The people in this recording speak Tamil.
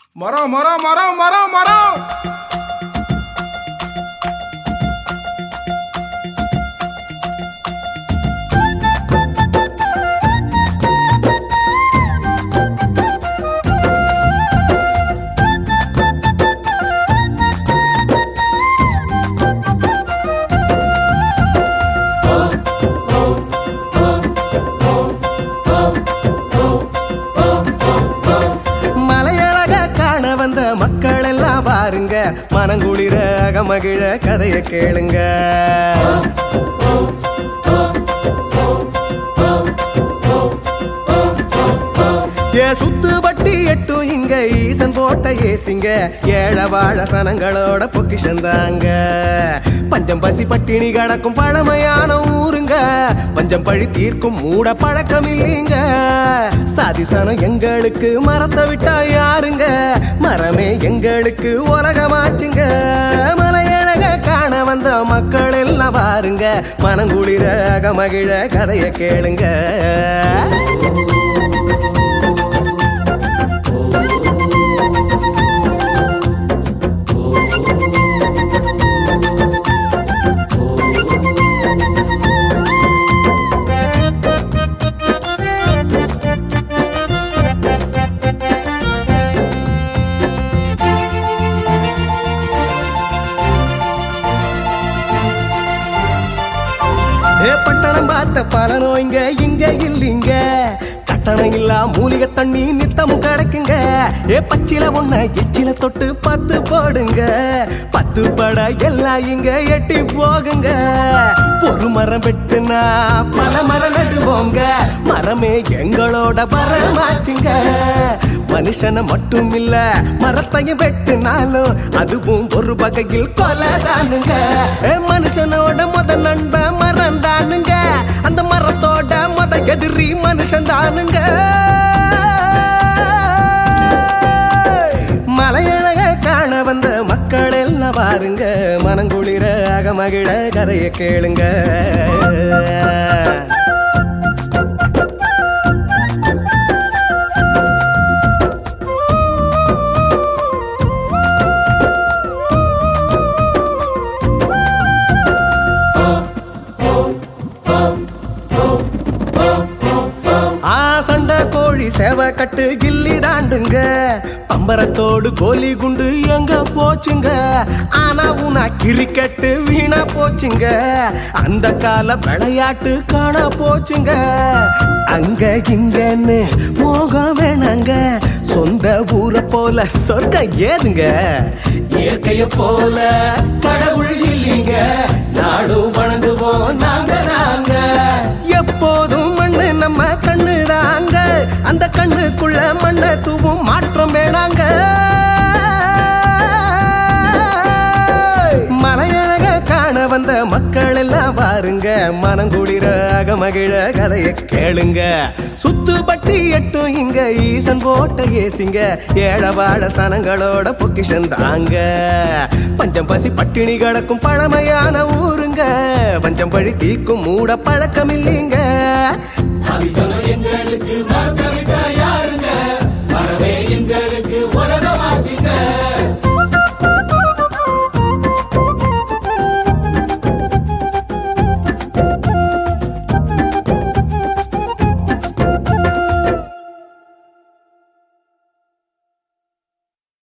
மரம் மரம் மரம் மரம் மரம். மக்கள் எல்லாம் பாருங்க, மனங்குளிர அகமகிழ கதைய கேளுங்க. சுத்து பட்டி எட்டும் இங்க ஈசன் போட்ட ஏசிங்க, ஏழ வாழ சனங்களோட பொக்கிஷந்தாங்க. பஞ்சம் பசி பட்டினி கடக்கும் பழமையான ஊருங்க, பஞ்சம் பழி தீர்க்கும் மூட பழக்கம் இல்லைங்க. சாதிசனம் எங்களுக்கு மரத்தை விட்டா யாருங்க, மரமே எங்களுக்கு உலகமாச்சுங்க. மலையழக காண வந்த மக்கள் எல்லாம் பாருங்க, மனங்குளிர அகமகிழ கதைய கேளுங்க. பட்டணம் பார்த்த பல நோய்ங்க இங்க இல்லீங்க, கட்டணம் இல்லா மூலிகை தண்ணி நித்தமும் கிடைக்குங்க. பச்சில ஒண்ண எச்சில தொட்டு 10 போடுங்க, 10 பட எல்லாம் இங்க எட்டி போகுங்க. ஒரு மரம் வெட்டுனா பல மரம் நடுவோங்க, மரமே எங்களோட பரமாச்சுங்க. மனுஷனை மட்டும் இல்ல மரத்தையும் வெட்டுனாலும் அதுவும் ஒரு வகையில் கொலைதானுங்க. மனுஷனோட முத நண்ப மரம் தானுங்க, அந்த மரத்தோட முத எதிரி மனுஷன் தானுங்க. மலையழக காண வந்த மக்கள் எல்லாம் பாருங்க, மனங்குளிர அகமகிழ கதைய கேளுங்க. சண்டை கோழி சேவை கட்டு கில்லி தாண்டுங்க, பம்பரத்தோடு கோலி குண்டு எங்க போச்சுங்க. ஆனா உனா கிரிக்கெட்டு வீணா போச்சுங்க, அந்த கால விளையாட்டு காண போச்சுங்க. அங்க இங்கன்னு மோகம் வேணாங்க, சொந்த ஊரை போல சொர்க்கம் ஏதுங்க. இயற்கைய போல கடவுள் இல்லைங்க, நாடும் வணங்குவோம் நாங்க நாங்க. எப்போதும் மண்ணு நம்ம கண்ணு தாங்க, அந்த கண்ணுக்குள்ள மண்ணை தூவும் மாற்றம் வேணாங்க. மலையழக காண வந்த மக்கள் எல்லாம் பாருங்க, மனங்குளிர அகமகிழ கதைய கேளுங்க. சுத்து பட்டி எட்டும் இங்க ஈசன் போட்ட ஏசிங்க, ஏழ வாழ சனங்களோட பொக்கிஷன் தாங்க. பஞ்சம் பசி பட்டினி கடக்கும் பழமையான ஊருங்க, பஞ்சம் பழி தீர்க்கும் மூட பழக்கம் இல்லைங்க. எங்களுக்கு